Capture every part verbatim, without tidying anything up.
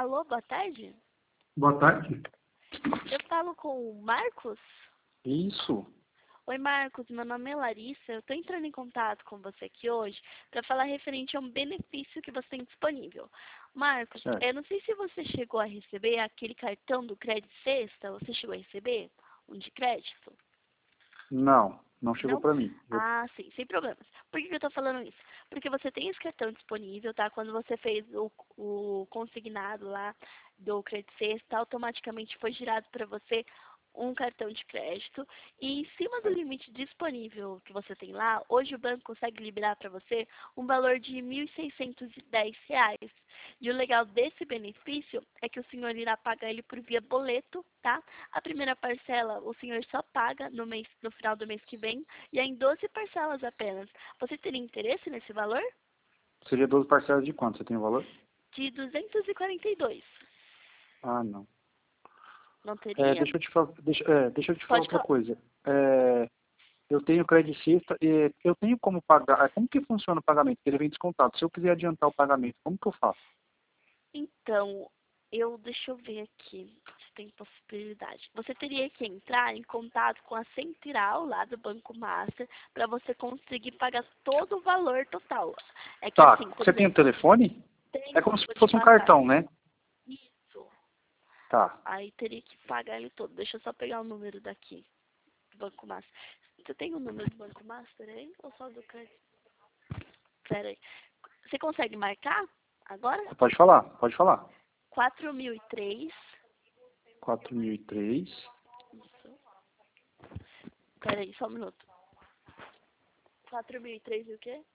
Alô, boa tarde. Boa tarde. Eu falo com o Marcos? Isso. Oi, Marcos, meu nome é Larissa. Eu estou entrando em contato com você aqui hoje para falar referente a um benefício que você tem disponível. Marcos, Certo. eu não sei se você chegou a receber aquele cartão do Crédito Sexta. Você chegou a receber um de crédito? Não, não chegou Não? para mim. Eu- Ah, sim, sem problemas. Por que que eu tô falando isso? Porque você tem esse cartão disponível, tá? Quando você fez o, o consignado lá do Crédito Sexta, automaticamente foi girado para você um cartão de crédito. E em cima do limite disponível que você tem lá, hoje o banco consegue liberar para você um valor de mil seiscentos e dez reais. E o legal desse benefício é que o senhor irá pagar ele por via boleto, tá? A primeira parcela o senhor só paga no, mês, no final do mês que vem e é em doze parcelas apenas. Você teria interesse nesse valor? Seria doze parcelas de quanto? Você tem o valor? De duzentos e quarenta e dois. Ah, não. Não É, teria? deixa eu te falar, deixa, é, deixa eu te falar Pode outra falar. coisa. É, eu tenho Credit Sexta e eu tenho como pagar. Como que funciona o pagamento? Ele vem descontado. Se eu quiser adiantar o pagamento, como que eu faço? Então, eu deixa eu ver aqui se tem possibilidade. Você teria que entrar em contato com a central lá do Banco Master para você conseguir pagar todo o valor total. É que Tá, assim, por você tem o exemplo, telefone? É tenho, como se vou te fosse um passar. cartão, né? Isso. Tá. Aí teria que pagar ele todo. Deixa eu só pegar o número daqui do Banco Master. Você tem o número do Banco Master aí? Ou só do crédito? Pera aí. Você consegue marcar agora? Pode falar, pode falar. quatro mil e três. quatro mil e três. Isso. Pera aí, só um minuto. quatro mil e três e o quê?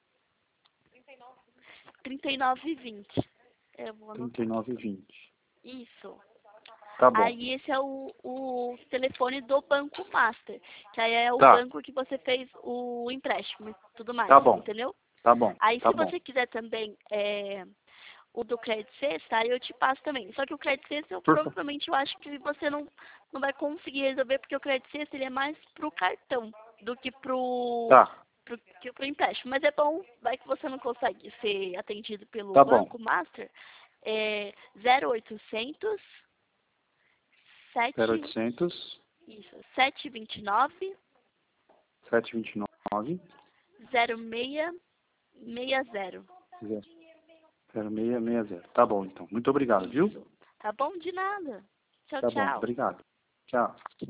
trinta e nove e vinte. Eu vou trinta e anotar nove e aqui. vinte. Isso. Tá bom. Aí esse é o, o telefone do Banco Master, que aí é o Tá, banco que você fez o empréstimo e tudo mais, tá bom. entendeu? Tá bom, Aí tá se bom. você quiser também é, o do Credit Sexta, aí eu te passo também. Só que o Credit Sexta, eu, Por favor. provavelmente eu acho que você não, não vai conseguir resolver, porque o Credit Sexta ele é mais pro cartão do que pro, Tá, pro, que pro empréstimo. Mas é bom, vai que você não consegue ser atendido pelo tá bom. Banco Master, é zero oitocentos, zero sete, oitocentos, isso, sete dois nove, sete dois nove, zero seis seis zero. zero seis seis zero. Tá bom, então. Muito obrigado, viu? Isso. Tá bom? De nada. Tchau, Tá bom, tchau. obrigado. Tchau.